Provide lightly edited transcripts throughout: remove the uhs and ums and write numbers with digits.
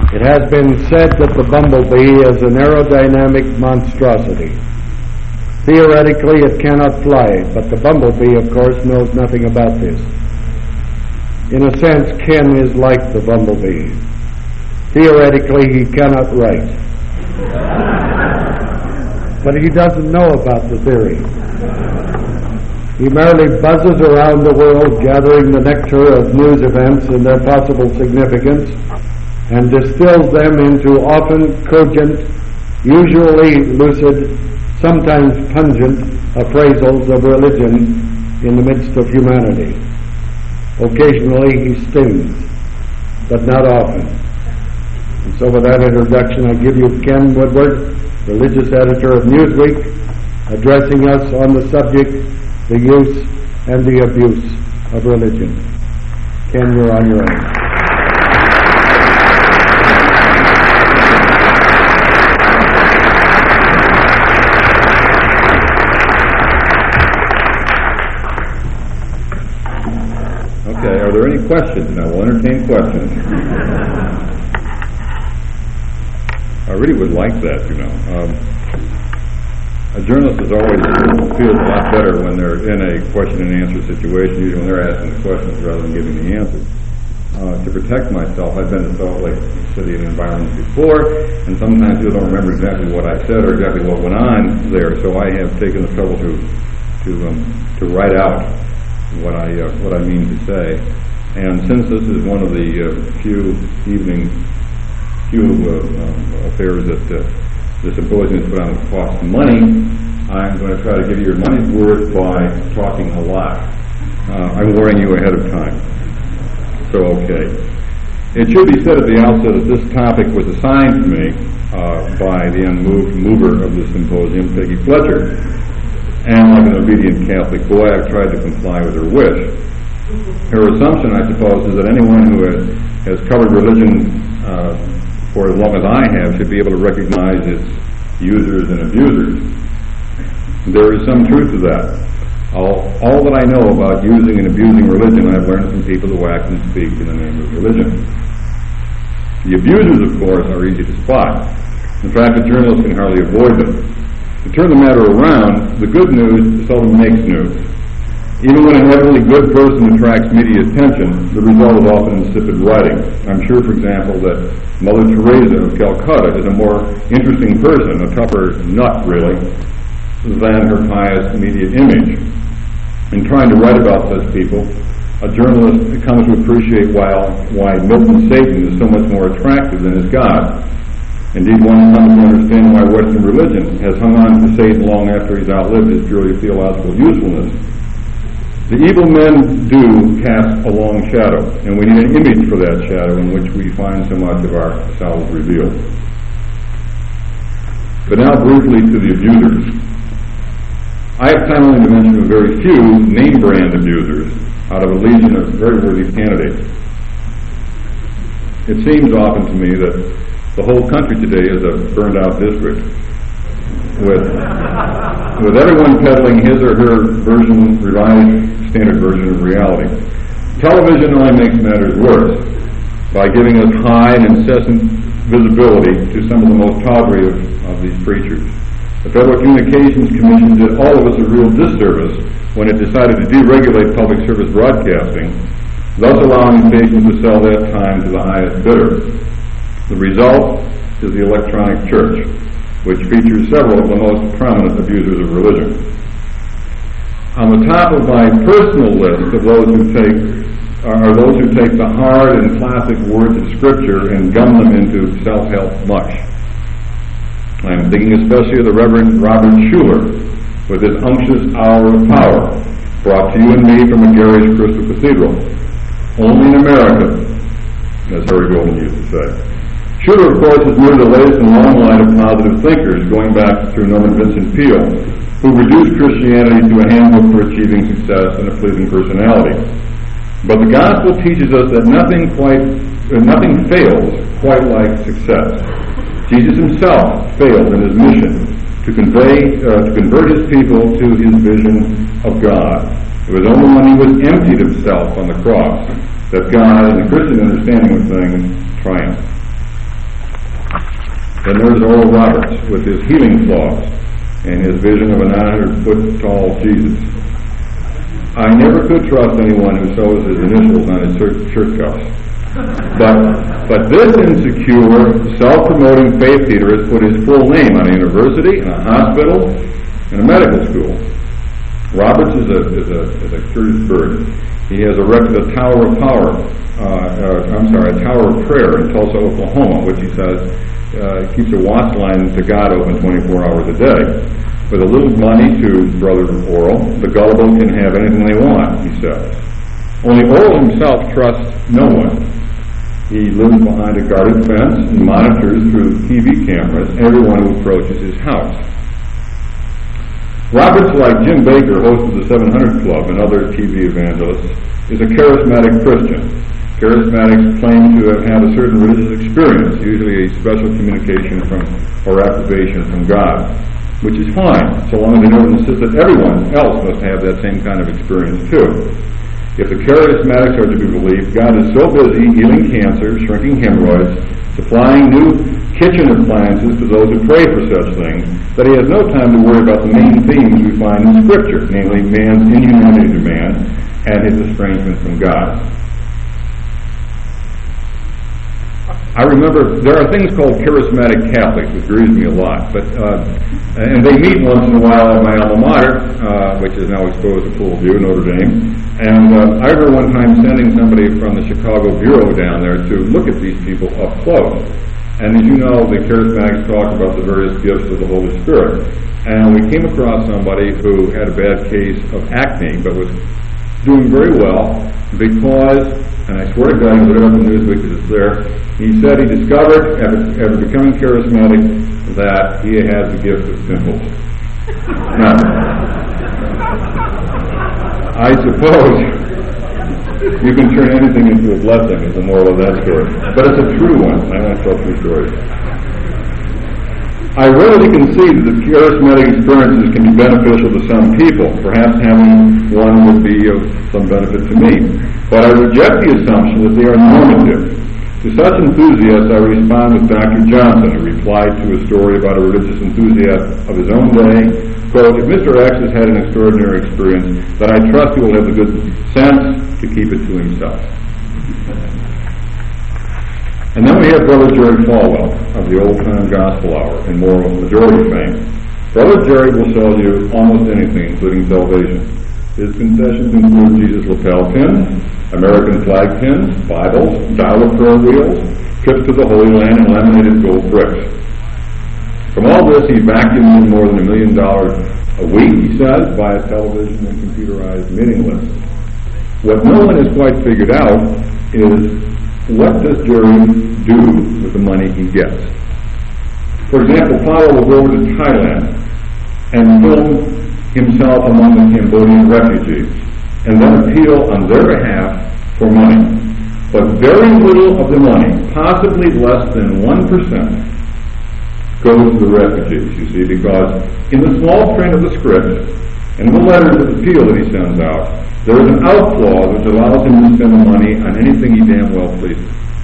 It has been said that the bumblebee is an aerodynamic monstrosity. Theoretically, it cannot fly, but the bumblebee, of course, knows nothing about this. In a sense, Ken is like the bumblebee. Theoretically, he cannot write. But he doesn't know about the theory. He merely buzzes around the world, gathering the nectar of news events and their possible significance, and distills them into often cogent, usually lucid, sometimes pungent appraisals of religion in the midst of humanity. Occasionally he stings, but not often. And so with that introduction, I give you Ken Woodward, religious editor of Newsweek, addressing us on the subject, the use and the abuse of religion. Ken, you're on your own. Okay, are there any questions? Now we'll entertain questions. I really would like that, you know. A journalist is always feels a lot better when they're in a question and answer situation, usually when they're asking the questions rather than giving the answers. To protect myself, I've been to Salt Lake City and environments before, and sometimes people don't remember exactly what I said or exactly what went on there, so I have taken the trouble to write out what I mean to say. And since this is one of the few affairs that the symposium is put on that costs money, I'm going to try to give you your money's worth by talking a lot. I'm warning you ahead of time. So, okay. It should be said at the outset that this topic was assigned to me by the unmoved mover of the symposium, Peggy Fletcher. And like an obedient Catholic boy, I've tried to comply with her wish. Her assumption, I suppose, is that anyone who has covered religion for as long as I have should be able to recognize its users and abusers. There is some truth to that. All that I know about using and abusing religion, I've learned from people who act and speak in the name of religion. The abusers, of course, are easy to spot. In fact, a journalist can hardly avoid them. To turn the matter around, the good news seldom makes news. Even when an evidently good person attracts media attention, the result is often insipid writing. I'm sure, for example, that Mother Teresa of Calcutta is a more interesting person, a tougher nut, really, than her pious media image. In trying to write about such people, a journalist comes to appreciate why Milton's Satan is so much more attractive than his God. Indeed, one comes to understand why Western religion has hung on to Satan long after he's outlived his purely theological usefulness. The evil men do cast a long shadow, and we need an image for that shadow in which we find so much of ourselves revealed. But now briefly to the abusers. I have time only to mention a very few name-brand abusers out of a legion of very worthy candidates. It seems often to me that the whole country today is a burned-out district, with everyone peddling his or her revised standard version of reality. Television only makes matters worse by giving us high and incessant visibility to some of the most tawdry of these preachers. The Federal Communications Commission did all of us a real disservice when it decided to deregulate public service broadcasting, thus allowing stations to sell that time to the highest bidder. The result is the electronic church, which features several of the most prominent abusers of religion. On the top of my personal list of those who take the hard and classic words of Scripture and gum them into self-help mush. I'm thinking especially of the Reverend Robert Schuller with his unctuous hour of power, brought to you and me from a garish crystal cathedral. Only in America, as Harry Golden used to say. Schuller, of course, is merely the latest in a long line of positive thinkers going back through Norman Vincent Peale, who reduced Christianity to a handbook for achieving success and a pleasing personality. But the gospel teaches us that nothing fails quite like success. Jesus himself failed in his mission to convert his people to his vision of God. It was only when he was emptied of self on the cross that God, in the Christian understanding of things, triumphed. Then there's Oral Roberts with his healing cloths and his vision of a 900-foot-tall Jesus. I never could trust anyone who sews his initials on his shirt cuffs. But this insecure, self-promoting faith leader has put his full name on a university, and a hospital, and a medical school. Roberts is a curious bird. He has erected a Tower of Prayer in Tulsa, Oklahoma, which he says keeps a watch line to God open 24 hours a day. With a little money to Brother Oral, the gullible can have anything they want, he says. Only Oral himself trusts no one. He lives behind a guarded fence and monitors through TV cameras everyone who approaches his house. Roberts, like Jim Baker, host of the 700 Club and other TV evangelists, is a charismatic Christian. Charismatics claim to have had a certain religious experience, usually a special communication from or activation from God, which is fine, so long as they don't insist that everyone else must have that same kind of experience too. If the charismatics are to be believed, God is so busy healing cancer, shrinking hemorrhoids, supplying new kitchen appliances to those who pray for such things, that he has no time to worry about the main themes we find in Scripture, namely man's inhumanity to man and his estrangement from God. I remember there are things called charismatic Catholics, which grieves me a lot, and they meet once in a while at my alma mater, which is now exposed to full view, Notre Dame. And I remember one time sending somebody from the Chicago Bureau down there to look at these people up close. And as you know, the charismatics talk about the various gifts of the Holy Spirit. And we came across somebody who had a bad case of acne, but was doing very well because, and I swear to God, look it up in Newsweek because it's there, he said he discovered, after becoming charismatic, that he has the gift of pimples. Now, I suppose you can turn anything into a blessing is the moral of that story. But it's a true one. I want to tell true stories. I readily concede that the charismatic experiences can be beneficial to some people. Perhaps having one would be of some benefit to me. But I reject the assumption that they are normative. To such enthusiasts, I respond with Dr. Johnson, who replied to a story about a religious enthusiast of his own day. Quote, if Mr. X has had an extraordinary experience, then I trust he will have the good sense to keep it to himself. And then we have Brother Jerry Falwell of the Old Time Gospel Hour in Moral Majority fame. Brother Jerry will sell you almost anything, including salvation. His concessions include Jesus lapel pins, American flag pins, Bibles, dollar prayer wheels, trips to the Holy Land, and laminated gold bricks. From all this, he vacuums in more than $1 million a week, he says, via television and computerized mailing lists. What no one has quite figured out is what does Jerry do with the money he gets? For example, Paulo will go over to Thailand and film himself among the Cambodian refugees and then appeal on their behalf for money. But very little of the money, possibly less than 1%, goes to the refugees, you see, because in the small print of the script and the letters of appeal that he sends out, there is an out clause which allows him to spend the money on anything he damn well pleases.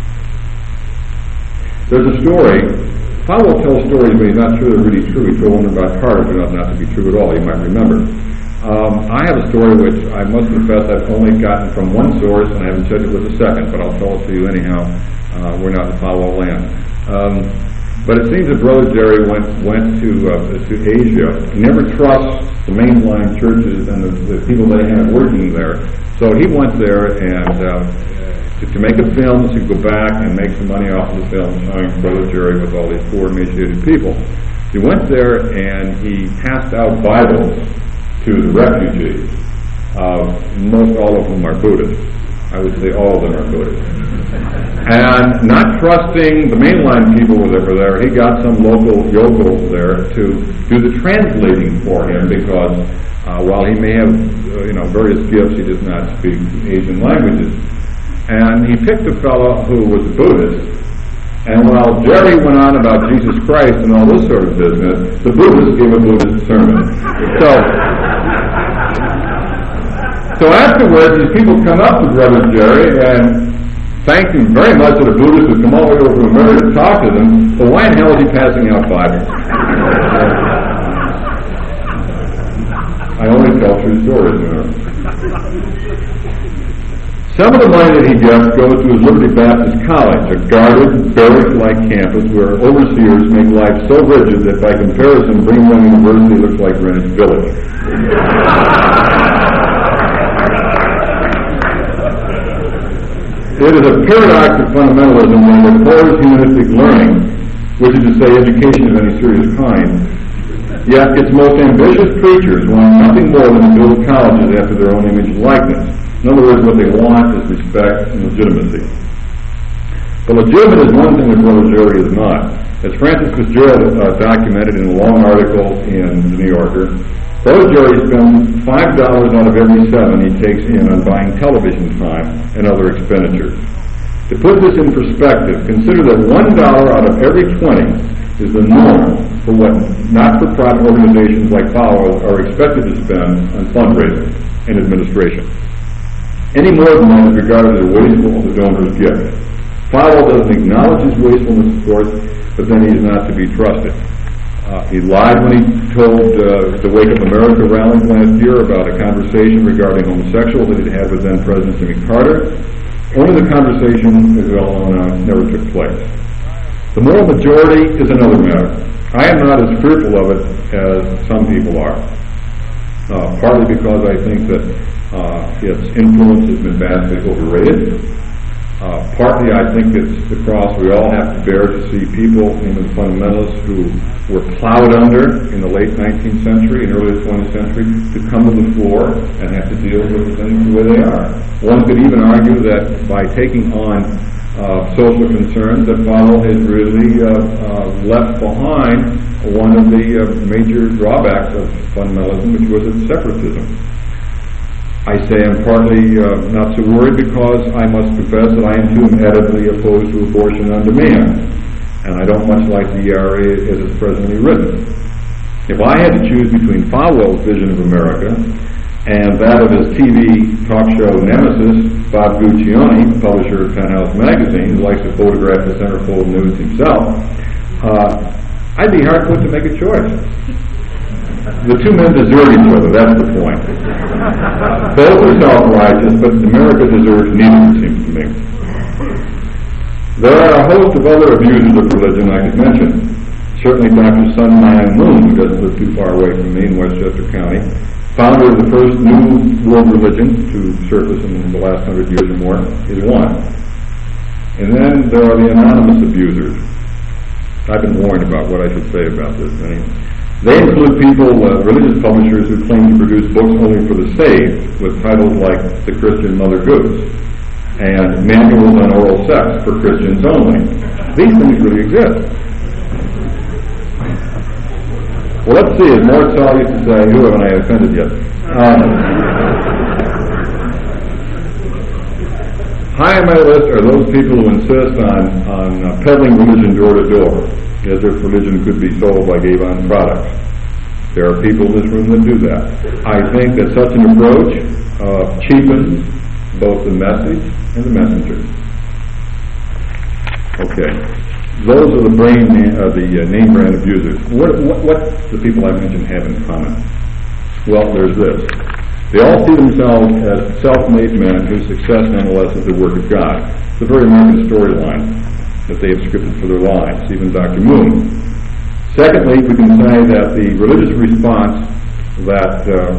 There's a story, Powell tells stories, but he's not sure they're really true. He told one about Carter, turned out not to be true at all, you might remember. I have a story which I must confess I've only gotten from one source, and I haven't checked it with a second, but I'll tell it to you anyhow. We're not in Powell land. But it seems that Brother Jerry went to Asia. He never trusts the mainline churches and the people they have working there. So he went there and to make a film, to go back and make some money off of the film, showing Brother Jerry with all these poor, emaciated people. He went there and he passed out Bibles to the refugees. Most all of them are Buddhists. I would say all of them are Buddhists. And not trusting the mainline people that were there, he got some local yokels there to do the translating for him because while he may have various gifts, he does not speak Asian languages. And he picked a fellow who was a Buddhist. And while Jerry went on about Jesus Christ and all this sort of business, the Buddhist gave a Buddhist sermon. So afterwards, these people come up to Brother Jerry and thanked him very much that a Buddhist would come all the way over from America to talk to them, but why in hell is he passing out Bibles? I only tell true stories, you know. Some of the money that he gets goes to his Liberty Baptist College, a guarded, barrack-like campus where overseers make life so rigid that by comparison, Brigham Young University looks like Greenwich Village. It is a paradox of fundamentalism when it abhors humanistic learning, which is to say education of any serious kind, yet its most ambitious preachers want nothing more than to build colleges after their own image and likeness. In other words, what they want is respect and legitimacy. But legitimate is one thing that Brother Jerry is not. As Francis Fitzgerald documented in a long article in The New Yorker, Brother Jerry spends $5 out of every $7 he takes in on buying television time and other expenditures. To put this in perspective, consider that $1 out of every 20 is the norm for what not-for-profit organizations like Falwell are expected to spend on fundraising and administration. Any more than that is regarded as wasteful of the donor's gift. Falwell doesn't acknowledge his wastefulness, of course, but then he is not to be trusted. He lied when he told the Wake Up America rally last year about a conversation regarding homosexuals that he'd had with then-President Jimmy Carter. Only the conversation, as well known, never took place. The moral majority is another matter. I am not as fearful of it as some people are, partly because I think that its influence has been vastly overrated. Partly, I think it's the cross we all have to bear to see people in the fundamentalists who were plowed under in the late 19th century and early 20th century to come to the floor and have to deal with things the way they are. One could even argue that by taking on social concerns, that Falwell has really left behind one of the major drawbacks of fundamentalism, which was its separatism. I say I'm partly not so worried because I must confess that I am too adamantly opposed to abortion on demand, and I don't much like the ERA as it's presently written. If I had to choose between Falwell's vision of America and that of his TV talk show nemesis, Bob Guccione, publisher of Penthouse Magazine, who likes to photograph the centerfold nudes himself, I'd be hard put to make a choice. The two men desert each other, that's the point. Both are self-righteous, but America deserves neither, it seems to me. There are a host of other abusers of religion I could mention. Certainly Dr. Sun Myung Moon, who doesn't live too far away from me in Westchester County, founder of the first new world religion to surface in the last 100 years or more, is one. And then there are the anonymous abusers. I've been warned about what I should say about this. They include people, religious publishers who claim to produce books only for the saved, with titles like The Christian Mother Goose and Manuals on Oral Sex for Christians Only. These things really exist. Well, let's see, as Mortzell used to say, who haven't I offended yet? High on my list are those people who insist on peddling religion door to door, as if religion could be sold like Avon products. There are people in this room that do that. I think that such an approach cheapens both the message and the messenger. Okay, those are the name brand abusers. What the people I mentioned have in common? Well, there's this. They all see themselves as self-made men whose success nonetheless is the work of God. It's a very American storyline that they have scripted for their lives, even Dr. Moon. Secondly, we can say that the religious response that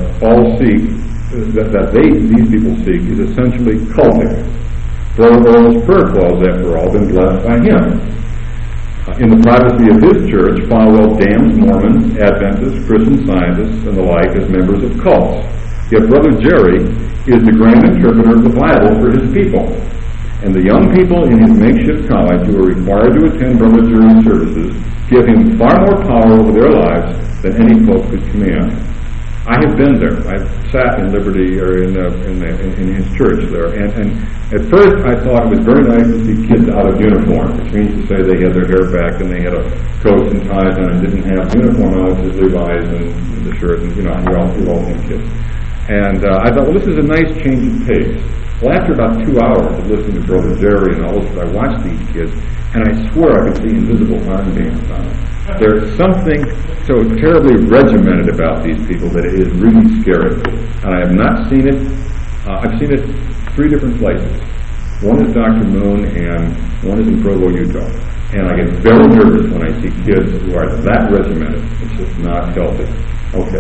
these people seek is essentially cultic. Brother Earl's prayer clause, after all, been blessed by him. In the privacy of his church, Falwell damns Mormons, Adventists, Christian Scientists, and the like as members of cults. Yet Brother Jerry is the grand interpreter of the Bible for his people. And the young people in his makeshift college who are required to attend Brother Jerry's services give him far more power over their lives than any pope could command. I have been there. I've sat in Liberty or in his church there, and at first I thought it was very nice to see kids out of uniform, which means to say they had their hair back and they had a coats and ties on and didn't have uniform on, which is Levi's and the shirt, and you all think kids. And I thought, well, this is a nice change of pace. Well, after about 2 hours of listening to Brother Jerry and all this, I watched these kids, and I swear I could see invisible armbands on them. There's something so terribly regimented about these people that it is really scary. And I have not seen it. I've seen it 3 different places. One is Dr. Moon, and one is in Provo, Utah. And I get very nervous when I see kids who are that regimented. It's just not healthy. Okay.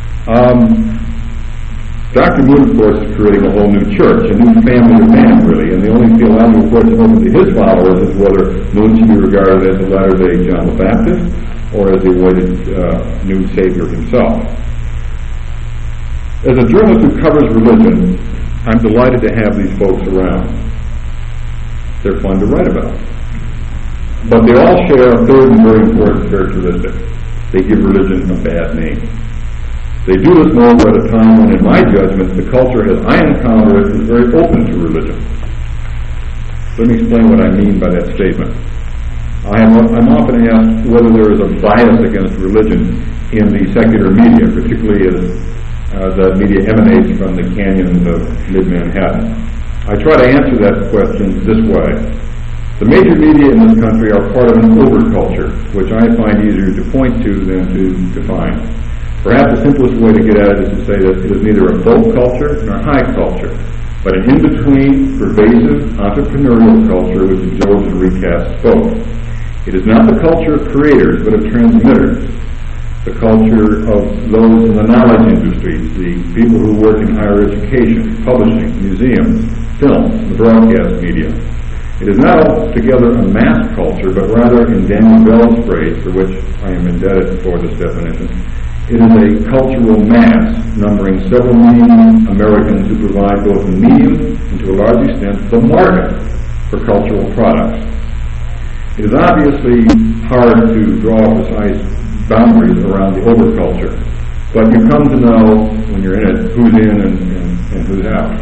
Dr. Moon, of course, is creating a whole new church, a new family of man, really. And the only theological question open to his followers is whether Moon should be regarded as a latter-day John the Baptist or as the awaited new Savior himself. As a journalist who covers religion, I'm delighted to have these folks around. They're fun to write about. But they all share a third and very important characteristic. They give religion a bad name. They do this more at a time when, in my judgment, the culture as I encounter it is very open to religion. Let me explain what I mean by that statement. I'm often asked whether there is a bias against religion in the secular media, particularly as the media emanates from the canyons of mid-Manhattan. I try to answer that question this way. The major media in this country are part of an overculture, which I find easier to point to than to define. Perhaps the simplest way to get at it is to say that it is neither a low culture nor high culture, but an in-between, pervasive, entrepreneurial culture which absorbs and recasts both. It is not the culture of creators, but of transmitters. The culture of those in the knowledge industries, the people who work in higher education, publishing, museums, film, the broadcast media. It is not altogether a mass culture, but rather, in Daniel Bell's phrase, for which I am indebted for this definition, it is a cultural mass numbering several million Americans who provide both the medium and, to a large extent, the market for cultural products. It is obviously hard to draw precise boundaries around the overculture, but you come to know, when you're in it, who's in and who's out.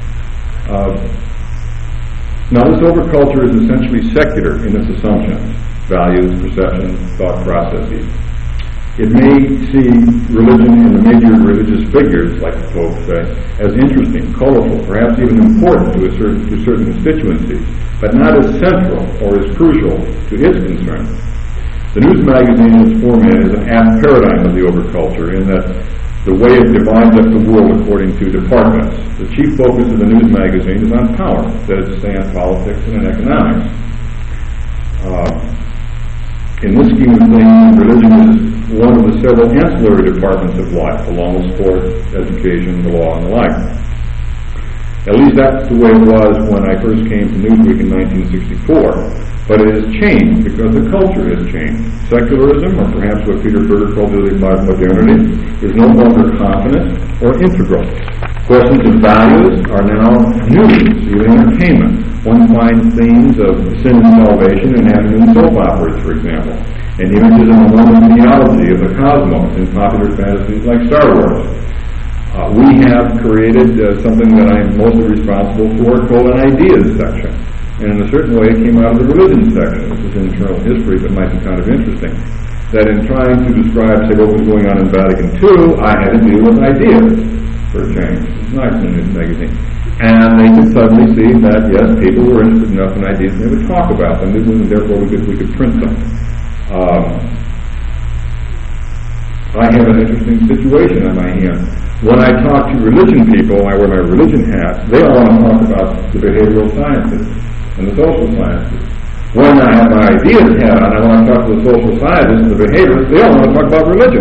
Now, this overculture is essentially secular in its assumptions, values, perceptions, thought processes. It may see religion and the major religious figures, like the Pope say, as interesting, colorful, perhaps even important to certain constituencies, but not as central or as crucial to its concern. The news magazine in its format is an apt paradigm of the overculture in that the way it divides up the world according to departments. The chief focus of the news magazine is on power, that is to say on politics and on economics. In this scheme of things, religion is one of the several ancillary departments of life, along with sport, education, the law, and the like. At least that's the way it was when I first came to Newsweek in 1964. But it has changed because the culture has changed. Secularism, or perhaps what Peter Berger called the modernity, is no longer confident or integral. Questions of values are now news, even entertainment. One finds themes of sin and salvation in afternoon soap operas, for example, and images of the Mormon theology of the cosmos in popular fantasies like Star Wars. We have created something that I'm mostly responsible for called an ideas section. And in a certain way, it came out of the religion section, which is internal history, but might be kind of interesting. That in trying to describe, say, what was going on in Vatican II, I had to deal with ideas for a change. It's nice in this magazine. And they could suddenly see that, yes, people were interested enough in ideas, and they would talk about them, and therefore we could print them. I have an interesting situation on my hands. When I talk to religion people, I wear my religion hat, they all want to talk about the behavioral sciences and the social sciences. When I have my ideas hat on, I want to talk to the social scientists, the behaviorists, they all want to talk about religion.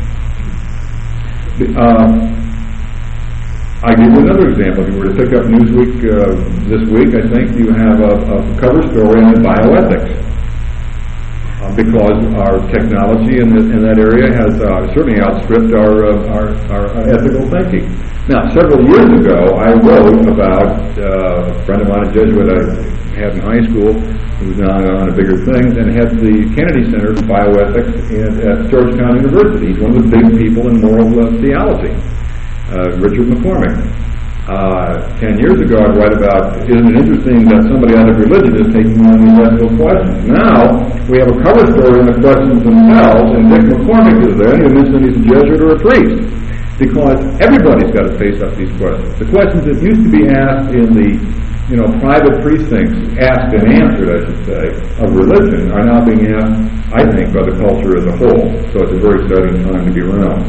I give you another example. If you were to pick up Newsweek this week, I think you have a cover story on bioethics. Because our technology in that area has certainly outstripped our ethical thinking. Now, several years ago, I wrote about a friend of mine, a Jesuit I had in high school, who was now on a bigger thing, and had the Kennedy Center for Bioethics at Georgetown University. He's one of the big people in moral theology, Richard McCormick. 10 years ago, I'd write about, isn't it interesting that somebody out of religion is taking on these ethical questions? Now, we have a cover story on the questions themselves, and Dick McCormick is there, and he mentioned he's a Jesuit or a priest. because everybody's got to face up to these questions. The questions that used to be asked in the private precincts, asked and answered, I should say, of religion, are now being asked, I think, by the culture as a whole. So it's a very exciting time to be around.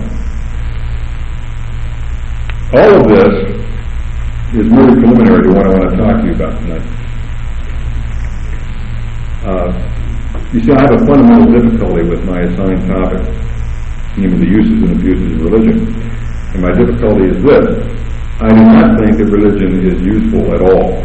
All of this is really preliminary to what I want to talk to you about tonight. You see, I have a fundamental difficulty with my assigned topic, even the uses and abuses of religion. And my difficulty is this: I do not think that religion is useful at all.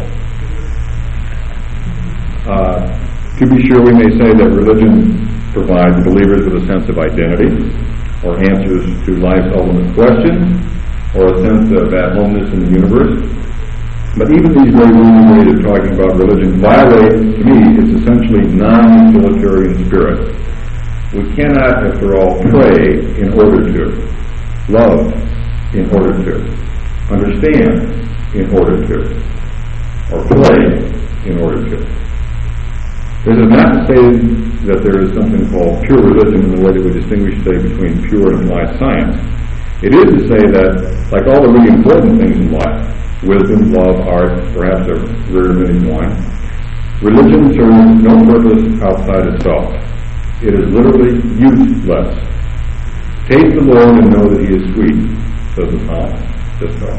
To be sure, we may say that religion provides believers with a sense of identity, or answers to life's ultimate questions, or a sense of at-homeness in the universe. But even these very rude ways of talking about religion violate, to me, its essentially non-utilitarian spirit. We cannot, after all, pray in order to, love in order to, understand in order to, or play in order to. This is not to say that there is something called pure religion in the way that we distinguish, say, between pure and applied science. It is to say that, like all the really important things in life, wisdom, love, art, perhaps a rare many one, religion serves no purpose outside itself. It is literally useless. Taste the Lord and know that He is sweet, says the psalmist. Just so.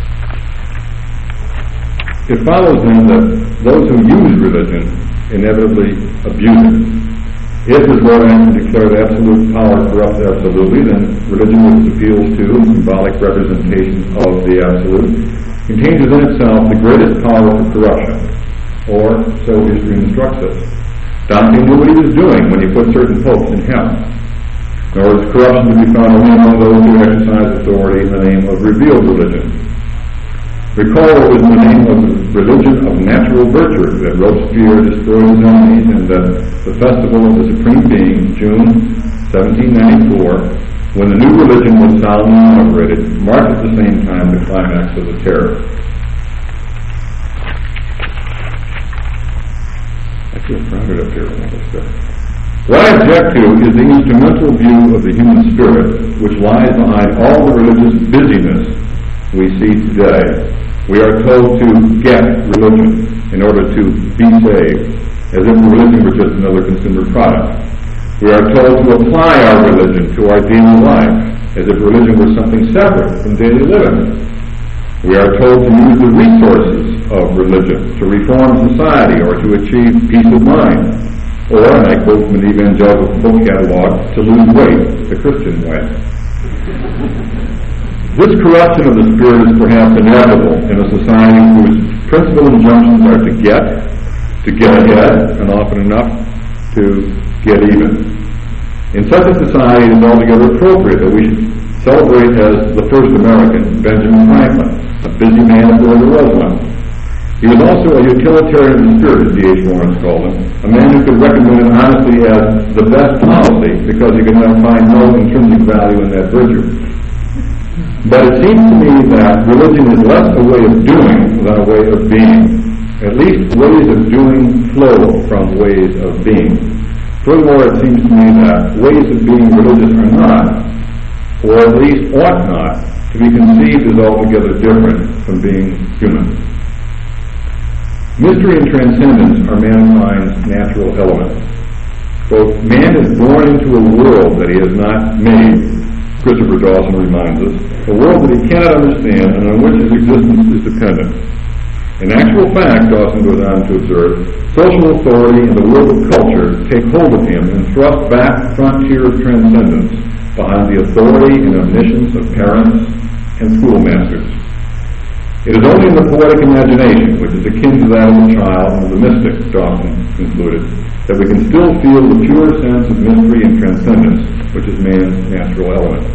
It follows then that those who use religion inevitably abuse it. If, as Lord Anderson declared, absolute power corrupts absolutely, then religion, which appeals to and symbolic representation of the absolute, contains within itself the greatest power for corruption, or so history instructs us. Dante knew what he was doing when he put certain popes in hell. Nor is corruption to be found only among those who exercise authority in the name of revealed religion. Recall it was in the name of the religion of natural virtue that Robespierre destroyed his enemies, and that the festival of the Supreme Being, June 1794, when the new religion was solemnly inaugurated, marked at the same time the climax of the terror. I feel crowded up here with all this stuff. What I object to is the instrumental view of the human spirit which lies behind all the religious busyness we see today. We are told to get religion in order to be saved, as if religion were just another consumer product. We are told to apply our religion to our daily life, as if religion were something separate from daily living. We are told to use the resources of religion to reform society or to achieve peace of mind, or, and I quote from an evangelical book catalog, to lose weight the Christian way. This corruption of the spirit is perhaps inevitable in a society whose principal injunctions are to get ahead, and often enough to get even. In such a society, it is altogether appropriate that we should celebrate as the first American, Benjamin Franklin, a busy man before there was one. He was also a utilitarian in spirit, as D.H. Lawrence called him, a man who could recommend honesty as the best policy because he could now find no intrinsic value in that virtue. But it seems to me that religion is less a way of doing than a way of being. At least ways of doing flow from ways of being. Furthermore, it seems to me that ways of being religious are not, or at least ought not, to be conceived as altogether different from being human. Mystery and transcendence are mankind's natural elements. Both man is born into a world that he has not made, Christopher Dawson reminds us, a world that he cannot understand and on which his existence is dependent. In actual fact, Dawson goes on to observe, social authority and the world of culture take hold of him and thrust back the frontier of transcendence behind the authority and omniscience of parents and schoolmasters. It is only in the poetic imagination, which is akin to that of the child and of the mystic, Dawson concluded, that we can still feel the pure sense of mystery and transcendence, which is man's natural element.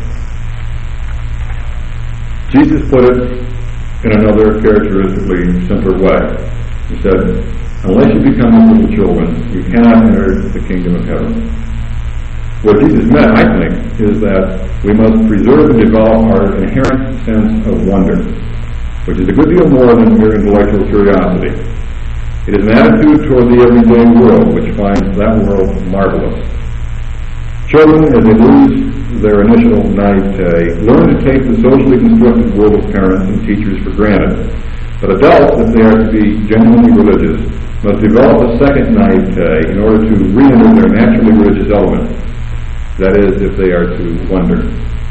Jesus put it in another characteristically simpler way. He said, unless you become as little children, you cannot enter the kingdom of heaven. What Jesus meant, I think, is that we must preserve and develop our inherent sense of wonder, which is a good deal more than mere intellectual curiosity. It is an attitude toward the everyday world which finds that world marvelous. Children, as they lose their initial naivete, learn to take the socially constructed world of parents and teachers for granted. But adults, if they are to be genuinely religious, must develop a second naivete in order to re-enter their naturally religious element. That is, if they are to wonder.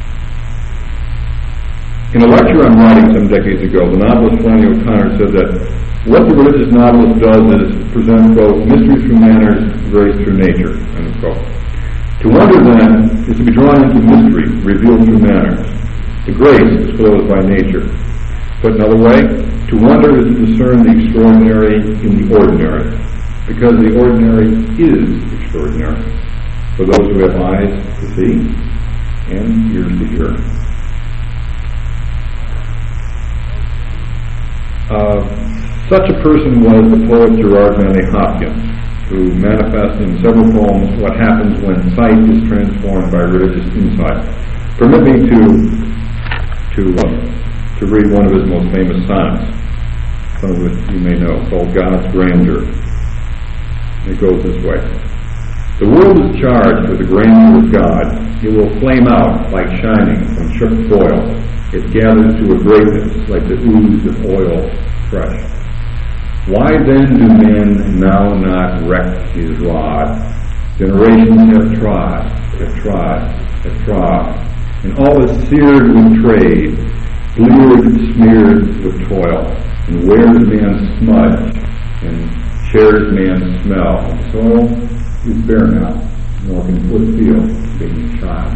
In a lecture on writing some decades ago, the novelist Flannery O'Connor said that what the religious novelist does is present, quote, mystery through manners, grace through nature, end quote. To wonder, then, is to be drawn into mystery, revealed through manners. The grace disclosed by nature. Put another way, to wonder is to discern the extraordinary in the ordinary, because the ordinary is extraordinary, for those who have eyes to see and ears to hear. Such a person was the poet Gerard Manley Hopkins, who manifests in several poems what happens when sight is transformed by religious insight. Permit me to read one of his most famous sonnets, some of which you may know, called God's Grandeur. It goes this way. The world is charged with the grandeur of God. It will flame out like shining from shook foil. It gathers to a greatness like the ooze of oil fresh. Why then do men now not wreck his rod? Generations have trod, and all is seared with trade, bleared, smeared with toil, and wears man's smudge, and shares man's smell. The soil is bare now, nor can foot feel being a child.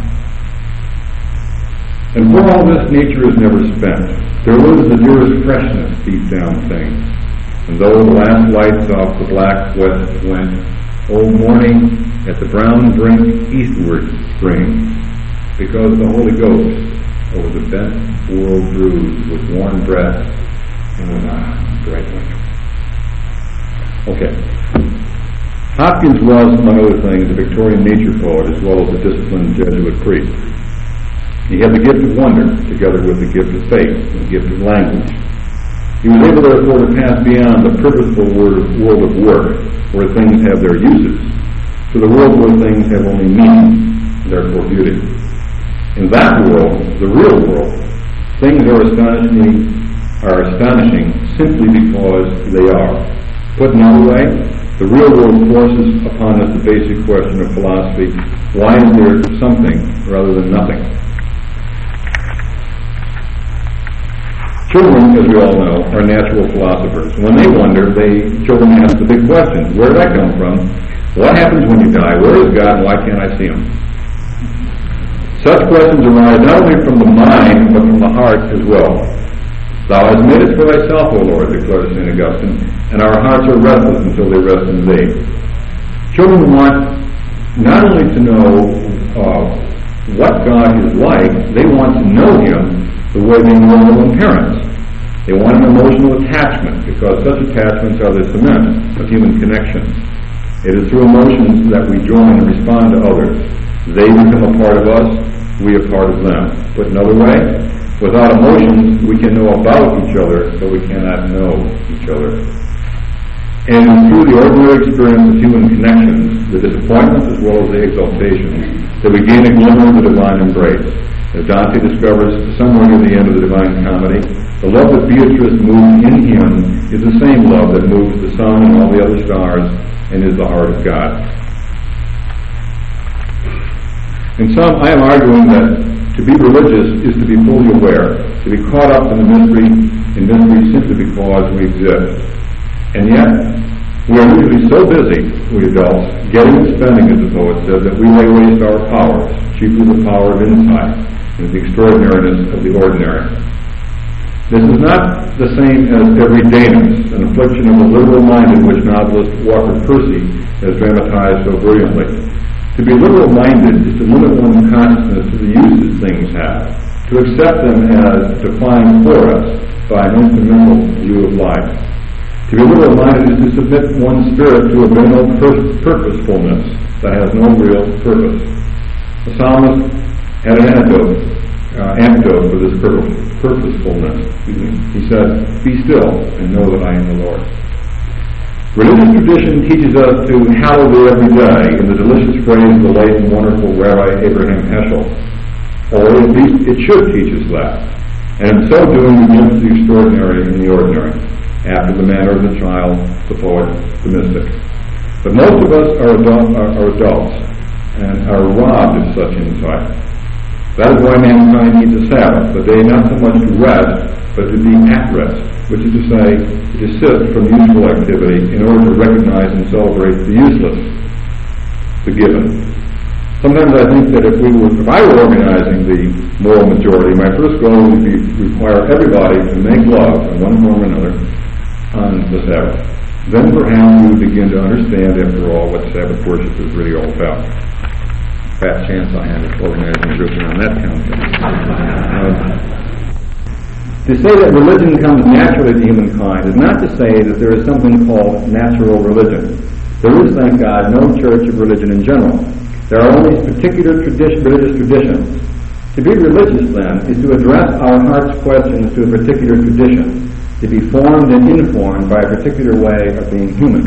And for all this, nature is never spent. There lives the dearest freshness deep down things. And though the last lights off the black west went, old morning at the brown brink eastward springs, because the Holy Ghost over the bent world broods with worn breath and with bright winter. Okay. Hopkins was, among other things, a Victorian nature poet as well as a disciplined Jesuit priest. He had the gift of wonder together with the gift of faith and the gift of language. He was able, therefore, to pass beyond the purposeful world of work, where things have their uses, to the world where things have only meaning, and therefore beauty. In that world, the real world, things are astonishing simply because they are. Put another way, the real world forces upon us the basic question of philosophy: why is there something rather than nothing? Children, as we all know, are natural philosophers. When they wonder, children ask the big questions. Where did I come from? What happens when you die? Where is God, and why can't I see Him? Such questions arise not only from the mind, but from the heart as well. Thou hast made us for thyself, O Lord, declares St. Augustine, and our hearts are restless until they rest in thee. Children want not only to know what God is like, they want to know Him the way they know their own parents. They want an emotional attachment, because such attachments are the cement of human connection. It is through emotions that we join and respond to others. They become a part of us, we a part of them. Put another way, without emotions, we can know about each other, but we cannot know each other. And through the ordinary experience of human connections, the disappointments as well as the exaltations, that we gain a glimmer of the divine embrace. As Dante discovers somewhere near the end of the Divine Comedy, the love that Beatrice moved in him is the same love that moves the sun and all the other stars and is the heart of God. In sum, I am arguing that to be religious is to be fully aware, to be caught up in the mystery simply because we exist. And yet, we are usually so busy, we adults, getting and spending, as the poet said, that we may waste our powers, chiefly the power of insight, and the extraordinariness of the ordinary. This is not the same as everydayness, an affliction of the liberal-minded which novelist Walker Percy has dramatized so brilliantly. To be liberal-minded is to limit one's consciousness to the uses things have, to accept them as defined for us by an instrumental view of life. To be liberal-minded is to submit one's spirit to a banal purposefulness that has no real purpose. The psalmist had an antidote for this purposefulness. He said, "Be still and know that I am the Lord." Religious tradition teaches us to hallow the everyday in the delicious phrase of the late and wonderful Rabbi Abraham Heschel. Or at least it should teach us that. And in so doing, we glimpse the extraordinary in the ordinary, after the manner of the child, the poet, the mystic. But most of us are adults and are robbed of such insight. That is why mankind needs a Sabbath, a day not so much to rest, but to be at rest, which is to say, to desist from useful activity in order to recognize and celebrate the useless, the given. Sometimes I think that if I were organizing the moral majority, my first goal would be to require everybody to make love in one form or another on the Sabbath. Then perhaps we would begin to understand, after all, what Sabbath worship is really all about. Fat chance I have of organizing a group around that concept. To say that religion comes naturally to humankind is not to say that there is something called natural religion. There is, thank God, no church of religion in general. There are only particular religious traditions. To be religious, then, is to address our heart's questions to a particular tradition, to be formed and informed by a particular way of being human.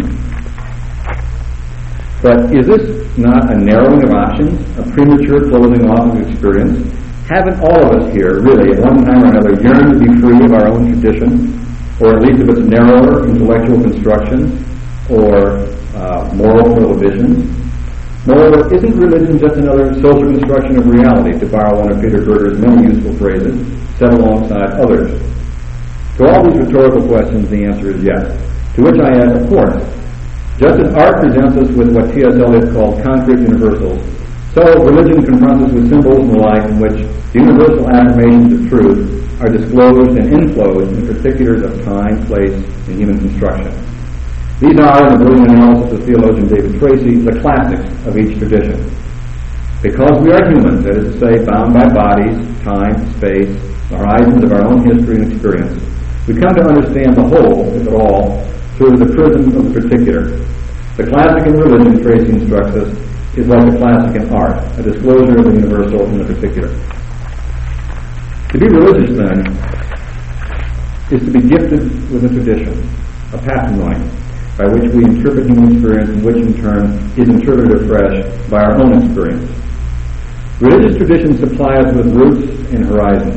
But is this not a narrowing of options, a premature closing off of experience? Haven't all of us here, really, at one time or another, yearned to be free of our own tradition, or at least of its narrower intellectual constructions, or moral prohibitions? Moreover, isn't religion just another social construction of reality, to borrow one of Peter Berger's many useful phrases, set alongside others? To all these rhetorical questions, the answer is yes. To which I add, of course, just as art presents us with what T.S. Eliot called concrete universals, so religion confronts us with symbols and the like in which the universal affirmations of truth are disclosed and enclosed in particulars of time, place, and human construction. These are, in the brilliant analysis of theologian David Tracy, the classics of each tradition. Because we are humans, that is to say, bound by bodies, time, space, the horizons of our own history and experience, we come to understand the whole, if at all, through the prism of the particular. The classic in religion, Tracy instructs us, is like the classic in art, a disclosure of the universal in the particular. To be religious, then, is to be gifted with a tradition, a patrimony, by which we interpret human experience and which, in turn, is interpreted afresh by our own experience. Religious traditions supply us with roots and horizons.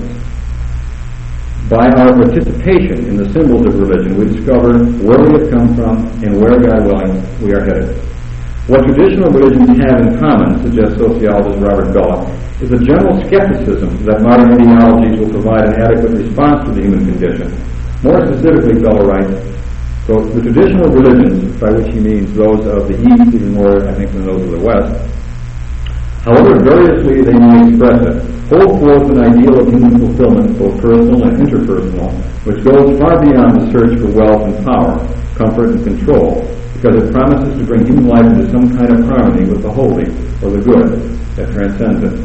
By our participation in the symbols of religion, we discover where we have come from and where, God willing, we are headed. What traditional religions have in common, suggests sociologist Robert Belloc, is a general skepticism that modern ideologies will provide an adequate response to the human condition. More specifically, Belloc writes, so the traditional religions, by which he means those of the East, even more, I think, than those of the West, however variously they may express it, hold forth an ideal of human fulfillment, both personal and interpersonal, which goes far beyond the search for wealth and power, comfort and control, because it promises to bring human life into some kind of harmony with the holy, or the good, that transcends it.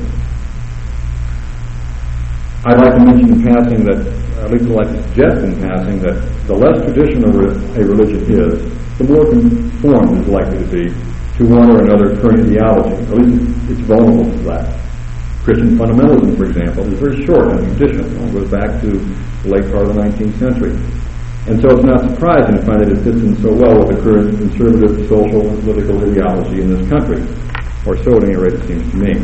I'd like to mention in passing that, at least I'd like to suggest in passing, that the less traditional a religion is, the more conformed it's likely to be to one or another current ideology. At least it's vulnerable to that. Christian fundamentalism, for example, is very short on tradition. It goes back to the late part of the 19th century. And so it's not surprising to find that it fits in so well with the current conservative social and political ideology in this country. Or so at any rate it seems to me.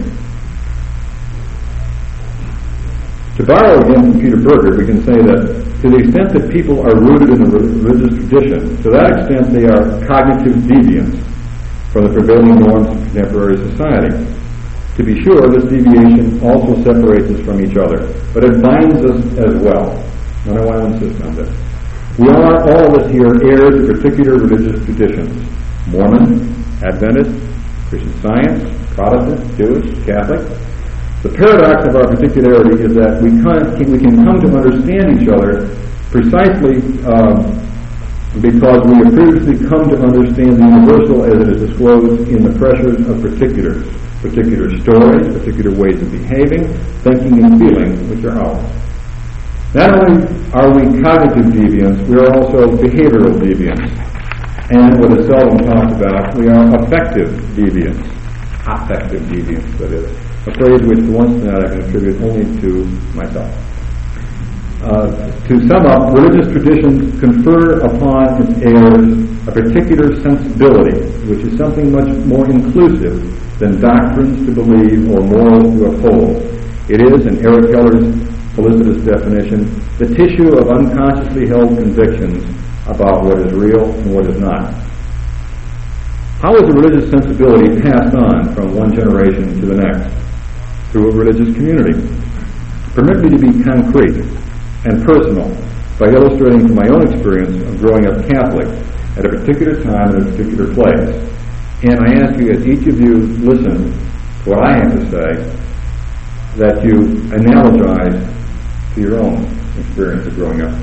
To borrow again from Peter Berger, we can say that to the extent that people are rooted in a religious tradition, to that extent they are cognitive deviants from the prevailing norms of contemporary society. To be sure, this deviation also separates us from each other, but it binds us as well. And I want to insist on this. We are, all of us here, heirs of particular religious traditions. Mormon, Adventist, Christian Science, Protestant, Jewish, Catholic. The paradox of our particularity is that we can come to understand each other precisely because we have previously come to understand the universal as it is disclosed in the pressures of particular stories, particular ways of behaving, thinking, and feeling, which are ours. Not only are we cognitive deviants, we are also behavioral deviants. And what is seldom talked about, we are affective deviants. Affective deviants, that is. A phrase which, for once tonight, I can attribute only to myself. To sum up, religious traditions confer upon its heirs a particular sensibility, which is something much more inclusive than doctrines to believe or morals to uphold. It is, in Eric Keller's felicitous definition, the tissue of unconsciously held convictions about what is real and what is not. How is a religious sensibility passed on from one generation to the next? Through a religious community. Permit me to be concrete and personal by illustrating from my own experience of growing up Catholic at a particular time in a particular place. And I ask you, as each of you listen to what I have to say, that you analogize to your own experience of growing up.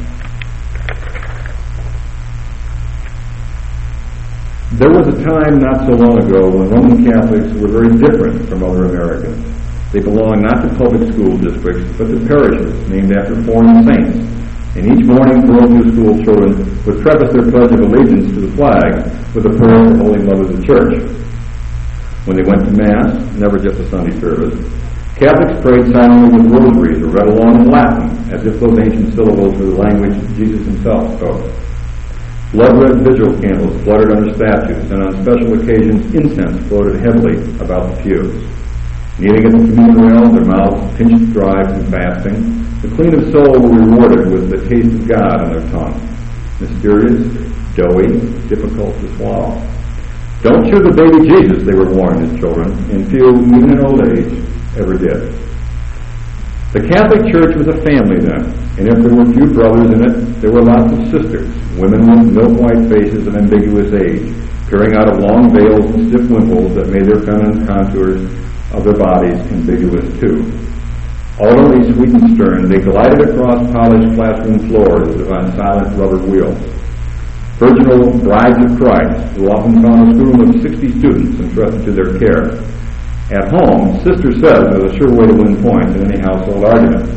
There was a time not so long ago when Roman Catholics were very different from other Americans. They belonged not to public school districts, but to parishes named after foreign saints. And each morning, parochial school children would preface their pledge of allegiance to the flag with a prayer to the Holy Mother of the Church. When they went to Mass, never just a Sunday service, Catholics prayed silently with rosaries or read along in Latin, as if those ancient syllables were the language Jesus himself spoke. Blood-red vigil candles fluttered under statues, and on special occasions incense floated heavily about the pews. Kneeling at the communion rail, their mouths pinched dry from fasting, the clean of soul were rewarded with the taste of God on their tongue. Mysterious, doughy, difficult to swallow. Don't chew the baby Jesus, they were warned as children, and few, even in old age, ever did. The Catholic Church was a family then, and if there were few brothers in it, there were lots of sisters, women with milk-white faces of ambiguous age, peering out of long veils and stiff wimples that made their feminine contours of their bodies ambiguous too. Already sweet and stern, they glided across polished classroom floors on silent rubber wheels. Virginal brides of Christ, who often found a schoolroom of 60 students entrusted to their care. At home, Sister says was a sure way to win points in any household argument.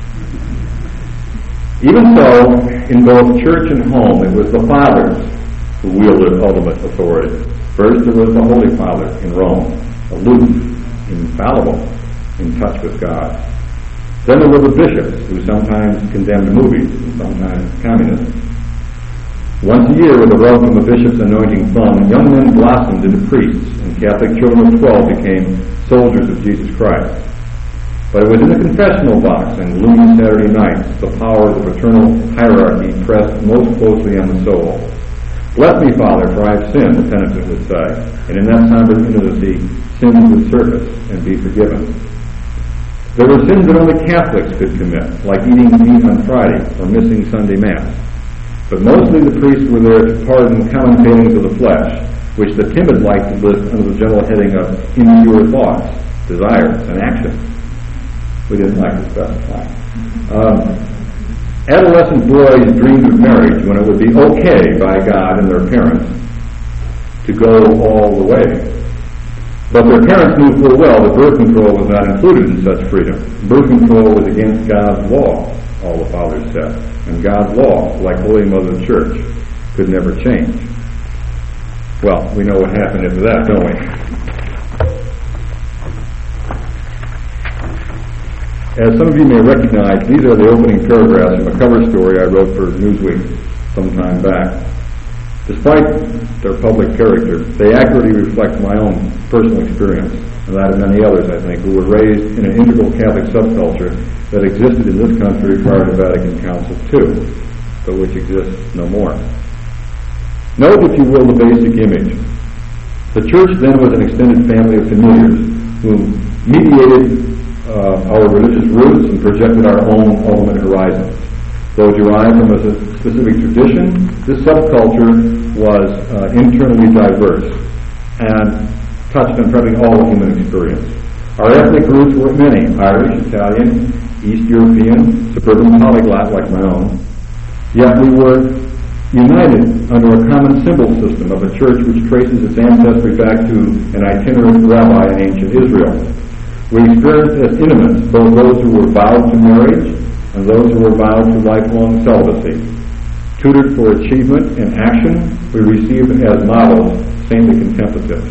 Even so, in both church and home, it was the fathers who wielded ultimate authority. First, there was the Holy Father in Rome, aloof, infallible, in touch with God. Then there were the bishops, who sometimes condemned movies and sometimes communism. Once a year, with a rub from a bishop's anointing thumb, young men blossomed into priests, and Catholic children of 12 became soldiers of Jesus Christ. But it was in the confessional box and gloomy Saturday nights the power of the paternal hierarchy pressed most closely on the soul. Bless me, Father, for I have sinned, the penitent would say, and in that somber intimacy, sins would surface and be forgiven. There were sins that only Catholics could commit, like eating meat on Friday or missing Sunday Mass. But mostly the priests were there to pardon common failings of the flesh, which the timid liked to list under the general heading of impure thoughts, desires, and actions. We didn't like to specify. Adolescent boys dreamed of marriage when it would be okay by God and their parents to go all the way. But their parents knew full well that birth control was not included in such freedom. Birth control was against God's law, all the fathers said. And God's law, like Holy Mother of the Church, could never change. Well, we know what happened after that, don't we? As some of you may recognize, these are the opening paragraphs from a cover story I wrote for Newsweek some time back. Despite their public character, they accurately reflect my own personal experience, and that of many others, I think, who were raised in an integral Catholic subculture that existed in this country prior to Vatican Council II, but which exists no more. Note, if you will, the basic image. The Church then was an extended family of familiars who mediated our religious roots and projected our own ultimate horizons. Though derived from a specific tradition, this subculture was internally diverse and touched on probably all of human experience. Our ethnic roots were many: Irish, Italian, East European, suburban polyglot like my own. Yet we were united under a common symbol system of a church which traces its ancestry back to an itinerant rabbi in ancient Israel. We experienced as intimates both those who were vowed to marriage and those who were vowed to lifelong celibacy. Tutored for achievement and action, we received as models saintly contemplatives.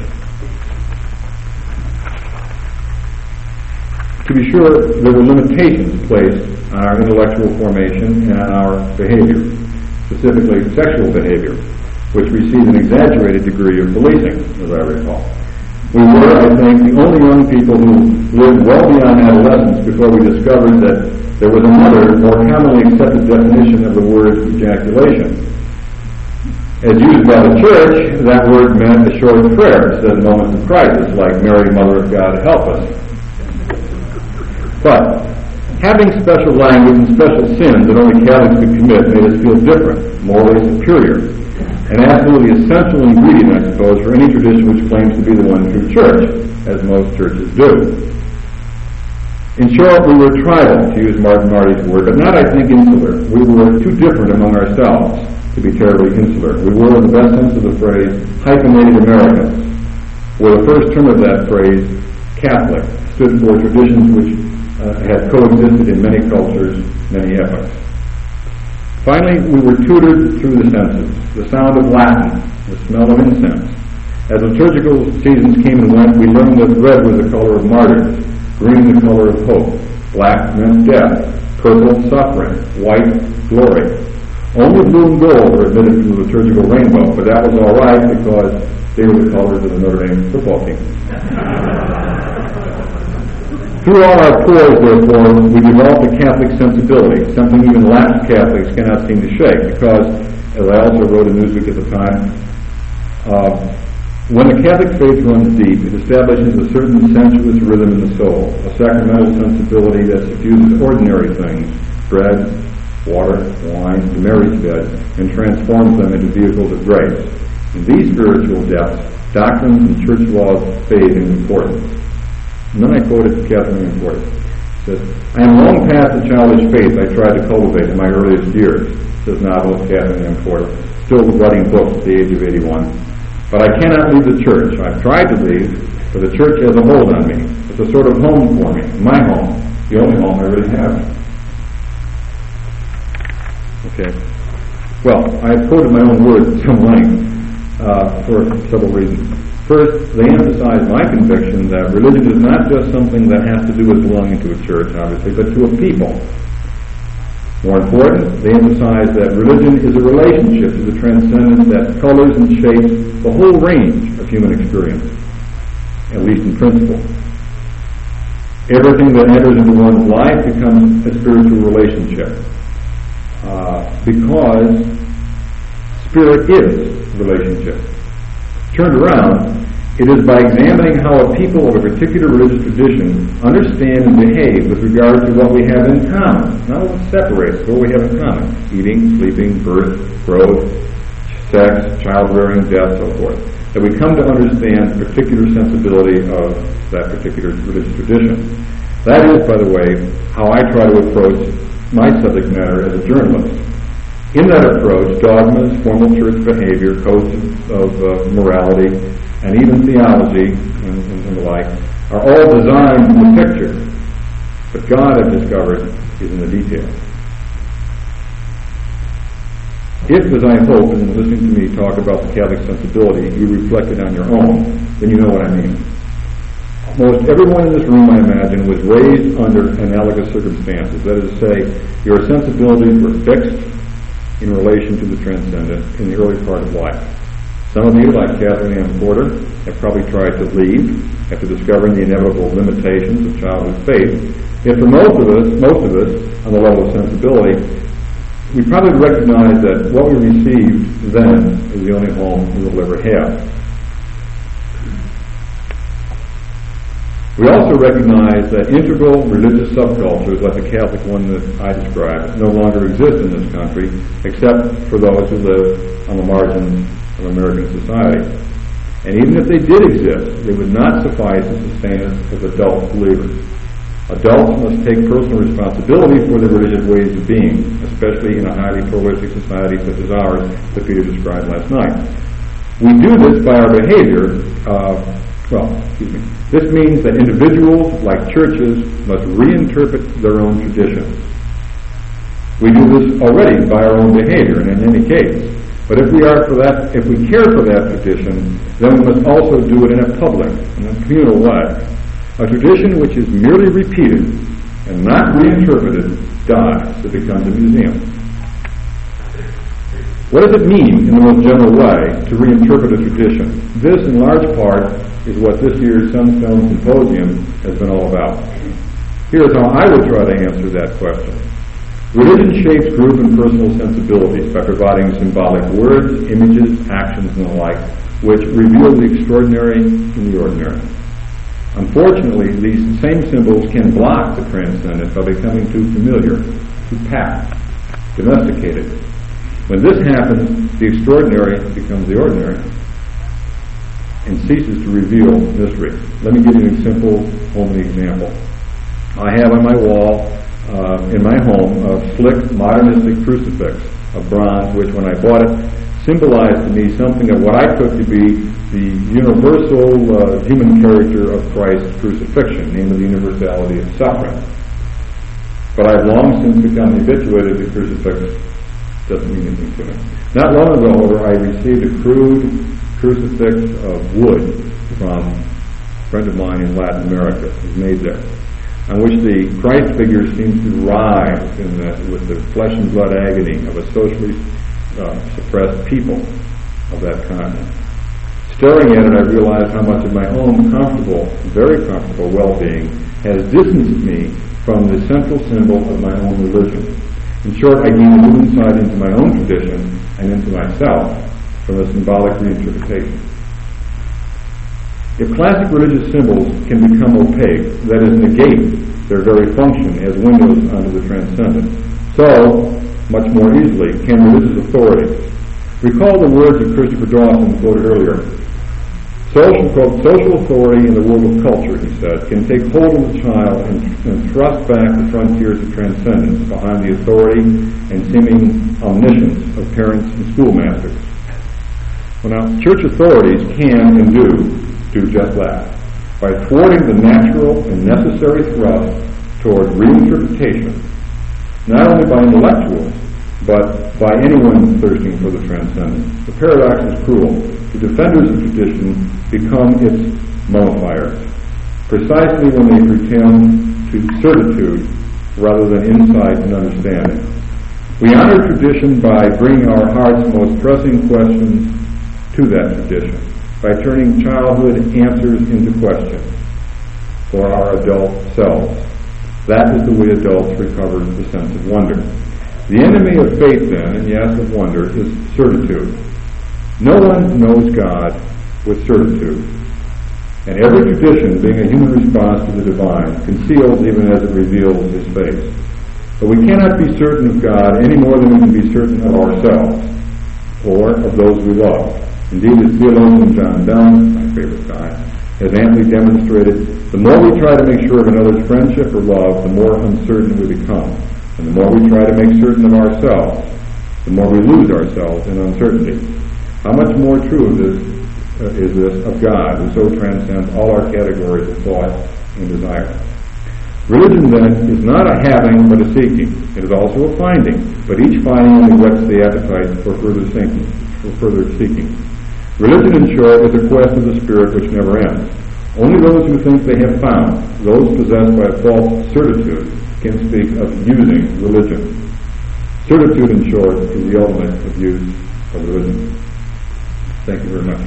To be sure, there were limitations placed on our intellectual formation and on our behavior, specifically sexual behavior, which receives an exaggerated degree of policing, as I recall. We were, I think, the only young people who lived well beyond adolescence before we discovered that there was another, more commonly accepted definition of the word ejaculation. As used by the church, that word meant a short prayer said in moments of crisis, like Mary, Mother of God, help us. But having special language and special sins that only Catholics could commit made us feel different, morally superior, an absolutely essential ingredient, I suppose, for any tradition which claims to be the one true church, as most churches do. In short, we were tribal, to use Martin Marty's word, but not, I think, insular. We were too different among ourselves to be terribly insular. We were, in the best sense of the phrase, hyphenated Americans, where the first term of that phrase, Catholic, stood for traditions which had coexisted in many cultures, many epochs. Finally, we were tutored through the senses, the sound of Latin, the smell of incense. As liturgical seasons came and went, we learned that red was the color of martyrs, green the color of hope, black meant death, purple suffering, white glory. Only blue and gold were admitted to the liturgical rainbow, but that was all right because they were the colors of the Notre Dame football team. Through all our pores, therefore, we developed a Catholic sensibility, something even lapsed Catholics cannot seem to shake, because, as I also wrote in Newsweek at the time, when the Catholic faith runs deep, it establishes a certain sensuous rhythm in the soul, a sacramental sensibility that suffuses ordinary things, bread, water, wine, the Mary's bed, and transforms them into vehicles of grace. In these spiritual depths, doctrines and church laws fade in importance. And then I quoted Catherine Porter. It says, I am long past the childish faith I tried to cultivate in my earliest years, says novelist Catherine Porter, still writing books at the age of 81. But I cannot leave the church. I've tried to leave, but the church has a hold on me. It's a sort of home for me, my home, the only home I really have. Okay. Well, I have quoted my own words at some length for several reasons. First, they emphasize my conviction that religion is not just something that has to do with belonging to a church, obviously, but to a people. More important, they emphasize that religion is a relationship to the transcendent that colors and shapes the whole range of human experience, at least in principle. Everything that enters into one's life becomes a spiritual relationship, because spirit is relationship. Turned around, it is by examining how a people of a particular religious tradition understand and behave with regard to what we have in common, not what separates, but what we have in common: eating, sleeping, birth, growth, sex, child-rearing, death, so forth, that we come to understand the particular sensibility of that particular religious tradition. That is, by the way, how I try to approach my subject matter as a journalist. In that approach, dogmas, formal church behavior, codes of morality, and even theology and the like are all designed in the picture. But God, I've discovered, is in the details. If, as I hope, in listening to me talk about the Catholic sensibility, you reflect it on your own, then you know what I mean. Most everyone in this room, I imagine, was raised under analogous circumstances. That is to say, your sensibilities were fixed in relation to the transcendent in the early part of life. Some of you, like Catherine Ann Porter, have probably tried to leave after discovering the inevitable limitations of childhood faith. Yet for most of us, on the level of sensibility, we probably recognize that what we received then is the only home we will ever have. We also recognize that integral religious subcultures, like the Catholic one that I described, no longer exist in this country, except for those who live on the margins of American society. And even if they did exist, they would not suffice to sustain us as adult believers. Adults must take personal responsibility for their religious ways of being, especially in a highly pluralistic society such as ours that Peter described last night. We do this by our behavior. This means that individuals, like churches, must reinterpret their own traditions. We do this already by our own behavior, and in any case. But if we care for that tradition, then we must also do it in a public, in a communal way. A tradition which is merely repeated and not reinterpreted, dies. It becomes a museum. What does it mean, in the most general way, to reinterpret a tradition? This, in large part, is what this year's Sunstone Symposium has been all about. Here's how I would try to answer that question. Religion shapes group and personal sensibilities by providing symbolic words, images, actions, and the like, which reveal the extraordinary in the ordinary. Unfortunately, these same symbols can block the transcendent by becoming too familiar, too pat, domesticated. When this happens, the extraordinary becomes the ordinary and ceases to reveal mystery. Let me give you a simple, homely example. I have on my wall in my home a slick, modernistic crucifix of bronze, which when I bought it symbolized to me something of what I took to be the universal human character of Christ's crucifixion, namely the universality of suffering. But I've long since become habituated to crucifix. Doesn't mean anything to me. Not long ago, however, I received a crude crucifix of wood from a friend of mine in Latin America. It was made there, on which the Christ figure seems to rise with the flesh and blood agony of a socially suppressed people of that continent. Staring at it, I realized how much of my own comfortable, very comfortable well-being has distanced me from the central symbol of my own religion. In short, I gained a new insight into my own tradition and into myself from a symbolic reinterpretation. If classic religious symbols can become opaque, that is, negate their very function as windows onto the transcendent, so much more easily can religious authorities. Recall the words of Christopher Dawson quoted earlier. Social authority in the world of culture, he said, can take hold of the child and thrust back the frontiers of transcendence behind the authority and seeming omniscience of parents and schoolmasters. Well, now, church authorities can and do just that. By thwarting the natural and necessary thrust toward reinterpretation, not only by intellectuals, but by anyone thirsting for the transcendent. The paradox is cruel. The defenders of tradition become its nullifiers, precisely when they pretend to certitude rather than insight and understanding. We honor tradition by bringing our heart's most pressing questions to that tradition, by turning childhood answers into questions for our adult selves. That is the way adults recover the sense of wonder. The enemy of faith, then, and yes, of wonder, is certitude. No one knows God with certitude. And every tradition, being a human response to the divine, conceals even as it reveals his face. But we cannot be certain of God any more than we can be certain of ourselves or of those we love. Indeed, as theologian John Donne, my favorite guy, has amply demonstrated, the more we try to make sure of another's friendship or love, the more uncertain we become. And the more we try to make certain of ourselves, the more we lose ourselves in uncertainty. How much more true is this of God, who so transcends all our categories of thought and desire. Religion, then, is not a having, but a seeking. It is also a finding, but each finding only whets the appetite for further seeking. Religion, in short, is a quest of the spirit which never ends. Only those who think they have found, those possessed by a false certitude, can speak of using religion. Certitude, in short, is the ultimate abuse of religion. Thank you very much.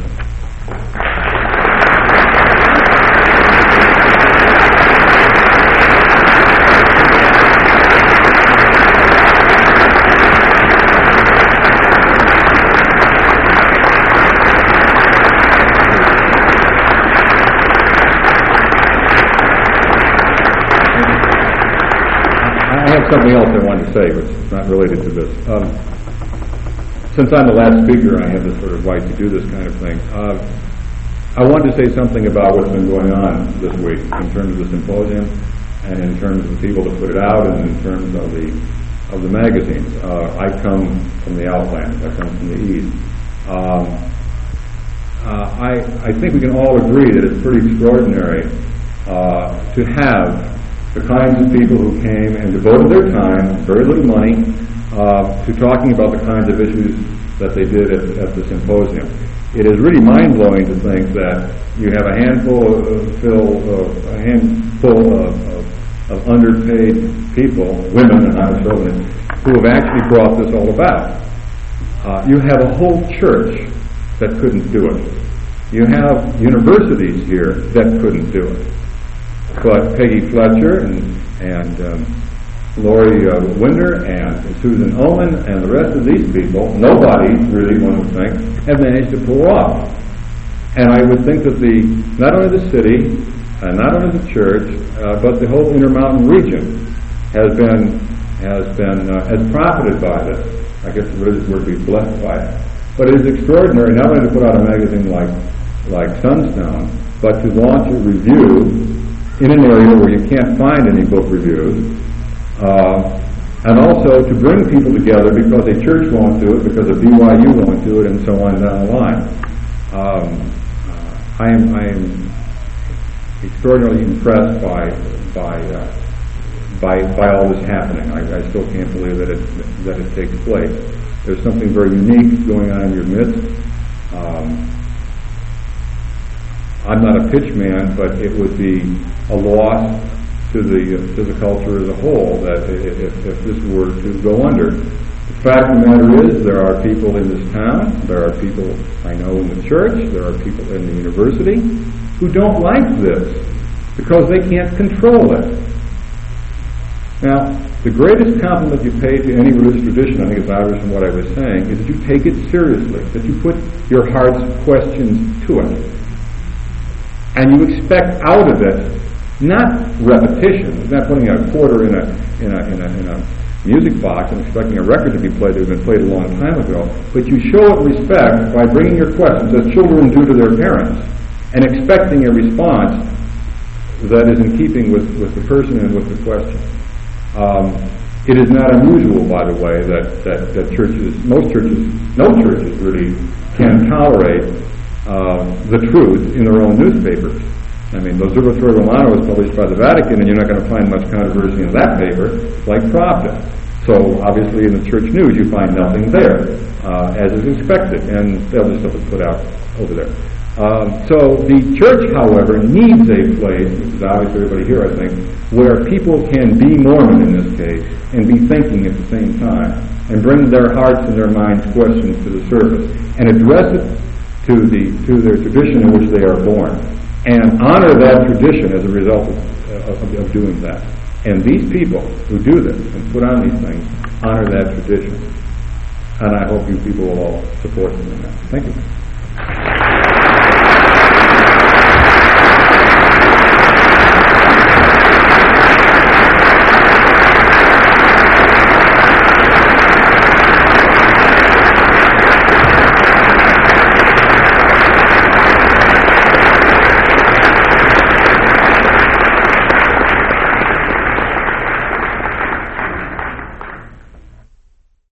Something else I wanted to say, which is not related to this. Since I'm the last speaker, I have this sort of right to do this kind of thing. I wanted to say something about what's been going on this week in terms of the symposium, and in terms of the people that put it out, and in terms of the magazines. I come from the Outlands. I come from the East. I think we can all agree that it's pretty extraordinary to have the kinds of people who came and devoted their time, very little money, to talking about the kinds of issues that they did at the symposium. It is really mind-blowing to think that you have a handful of of underpaid people, women and other children, who have actually brought this all about. You have a whole church that couldn't do it. You have universities here that couldn't do it. But Peggy Fletcher and Lori Winder and Susan Ullman and the rest of these people, nobody really, one would think, have managed to pull off. And I would think that not only the city, not only the church, but the whole Intermountain region has profited by this. I guess the word would be blessed by it. But it is extraordinary not only to put out a magazine like Sunstone, but to launch a review in an area where you can't find any book reviews, and also to bring people together because a church won't do it, because a BYU won't do it, and so on down the line. I am extraordinarily impressed by all this happening. I still can't believe that it takes place. There's something very unique going on in your midst. I'm not a pitch man, but it would be a loss to the culture as a whole that if this were to go under. The fact of the matter is, there are people in this town, there are people I know in the church, there are people in the university who don't like this because they can't control it. Now, the greatest compliment you pay to any religious tradition, I think it's obvious from what I was saying, is that you take it seriously, that you put your heart's questions to it. And you expect out of it not repetition, not putting a quarter in a music box and expecting a record to be played that has been played a long time ago, but you show it respect by bringing your questions as children do to their parents and expecting a response that is in keeping with the person and with the question. It is not unusual, by the way, that churches, no churches really can tolerate the truth in their own newspapers. I mean, L'Osservatore Romano was published by the Vatican, and you're not going to find much controversy in that paper, like Pravda. So, obviously, in the church news, you find nothing there, as is expected, and the other stuff is put out over there. So, the church, however, needs a place, which is obvious to everybody here, I think, where people can be Mormon in this case, and be thinking at the same time, and bring their hearts and their minds' questions to the surface, and address it to their tradition in which they are born, and honor that tradition as a result of doing that. And these people who do this and put on these things honor that tradition. And I hope you people will all support them in that. Thank you.